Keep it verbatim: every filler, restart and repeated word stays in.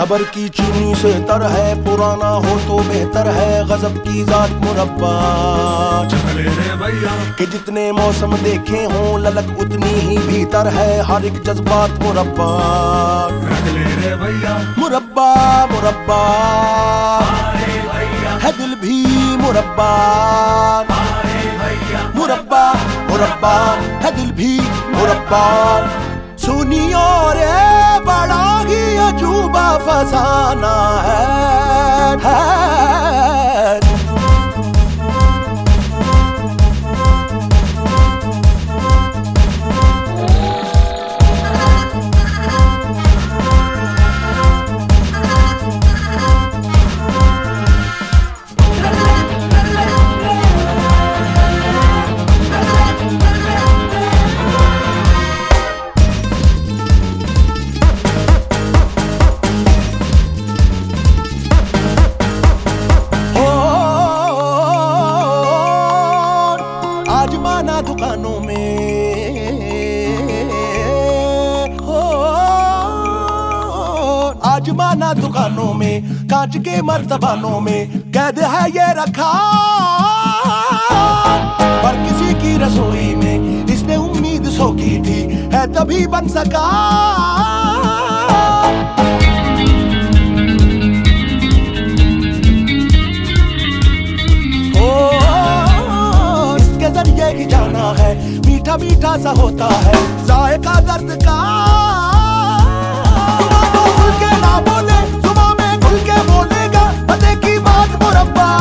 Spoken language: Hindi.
सबर की चीनी से तर है, पुराना हो तो बेहतर है, गजब की जात मुरब्बा। चखले रे भैया कि जितने मौसम देखे हों ललक उतनी ही भीतर है, हर एक जज्बात मुरब्बा। चखले रे भैया मुरब्बा मुरब्बा है दिल भी मुरब्बा। मुरब्बा मुरब्बा है दिल भी मुरब्बा। सुनियो रे बड़ा ही अजूबा फसाना है, है। आजमाना दुकानों में हो, आजमाना दुकानों में, कांच के मर्तबानों में कैद है ये रखा। पर किसी की रसोई में इसने उम्मीद सो की थी, है तभी बन सका। ये जाना है मीठा मीठा सा होता है जायका दर्द का। जुबान खुल के ना बोले, जुबान में खुल के बोलेगा पते की बात मुरब्बा।